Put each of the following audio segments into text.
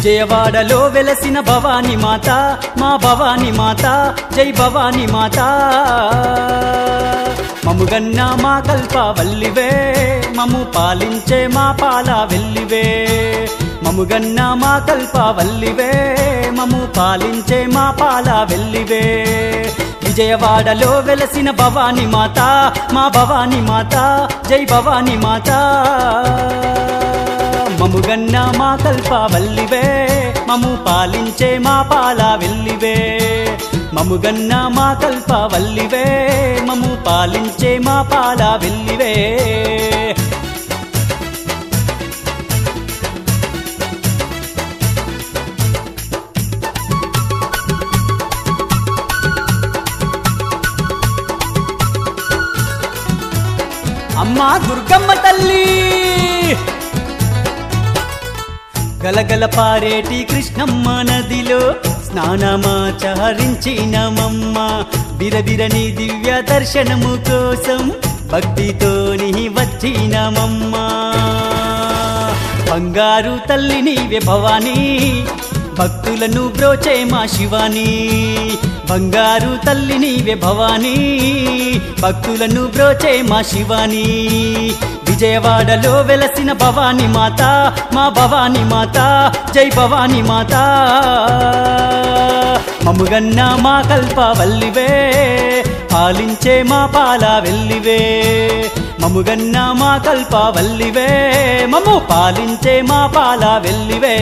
విజయవాడలో వెలసిన భవాని మాత మా భవాని మాత జై భవాని మాత మముగన్న మా కల్పవల్లివే మము పాలించే మా పాల వెల్లివే మముగన్న మా కల్పవల్లివే మము పాలించే మా పాల వెల్లివే విజయవాడలో వెలసిన భవాని మాత మా భవాని మాత జై భవాని మాత మముగన్న మా కల్పవల్లివే మము పాలించే మా పాల వెల్లివే మముగన్న మా కల్పవల్లివే మము పాలించే మా పాల వెల్లివే అమ్మా దుర్గమ్మ తల్లి గలగల పారేటి కృష్ణమ్మ నదిలో స్నానమాచరించినమమ్మ బిరబిరని దివ్య దర్శనము కోసం భక్తితోని వచ్చినమమ్మ బంగారు తల్లి నీవే భవానీ భక్తులను బ్రోచే మా శివాని బంగారు తల్లి నీవే భవానీ భక్తులను బ్రోచే మా శివాని విజయవాడలో వెలసిన భవాని మాత మా భవాని మాత జై భవాని మాత మముగన్న మా కల్పవల్లివే పాలించే మా పాల వెల్లివే మముగన్న మా కల్పవల్లివే మము పాలించే మా పాల వెల్లివే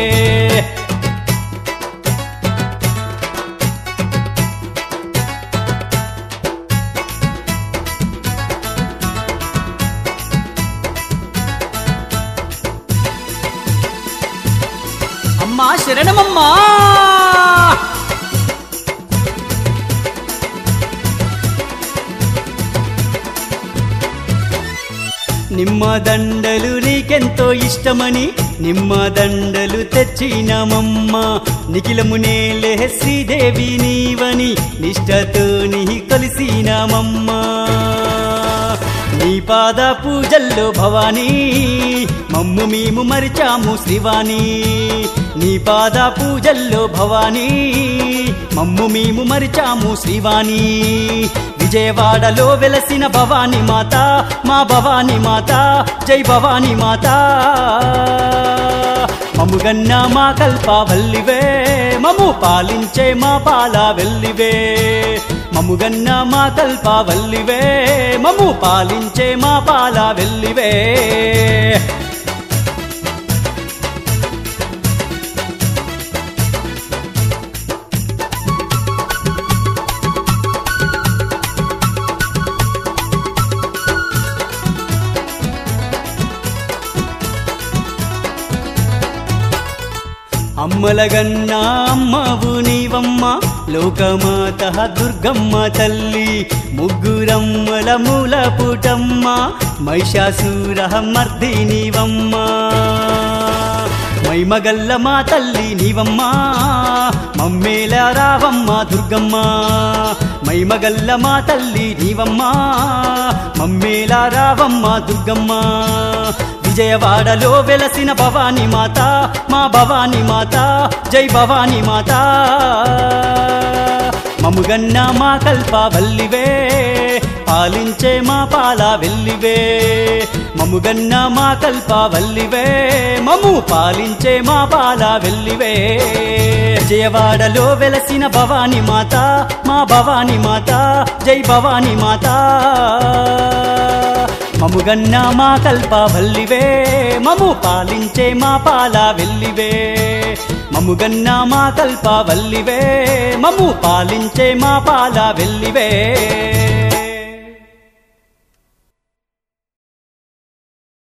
అమ్మా శరణమమ్మా నిమ్మ దండలు నీకెంతో ఇష్టమని నిమ్మ దండలు తెచ్చినమమ్మ నిఖిలమునేలే శ్రీదేవి నీవని నిష్టతో నీ కలిసినమమ్మ నీ పాద పూజల్లో భవానీ మమ్ము మేము మరిచాము శ్రీవాణి నీ పాద పూజల్లో భవానీ మమ్ము మేము మరిచాము శ్రీవాణి విజయవాడలో వెలసిన భవాని మాత మా భవాని మాత జై భవాని మాత మముగన్న మా కల్పవల్లివే మము పాలించే మా పాల వెల్లివే మముగన్న మా కల్పవల్లివే మము పాలించే మా పాల వెల్లివే అమ్మలగన్న అమ్మవు నీవమ్మ లోకమాత దుర్గమ్మ తల్లి ముగ్గురమ్మల మూల పుటమ్మ మహిషాసుర మర్దినివమ్మ మైమగల్ల మా తల్లి నీవమ్మ మమ్మేల రావమ్మ దుర్గమ్మ మైమగల్ల మా తల్లి నీవమ్మ మమ్మేల రావమ్మ దుర్గమ్మ విజయవాడలో వెలసిన భవాని మాత మా భవాని మాత జై భవాని మాత మముగన్న మా కల్పవల్లివే పాలించే మా పాల వెల్లివే మముగన్న మా కల్పవల్లివే మము పాలించే మా పాల వెల్లివే విజయవాడలో వెలసిన భవాని మాత మా భవాని మాత జై భవాని మాత మముగన్న మా కల్పవల్లివే మము పాలించే మా పాల వెల్లివే మముగన్న మా కల్పవల్లివే మము పాలించే మా పాల వెల్లివే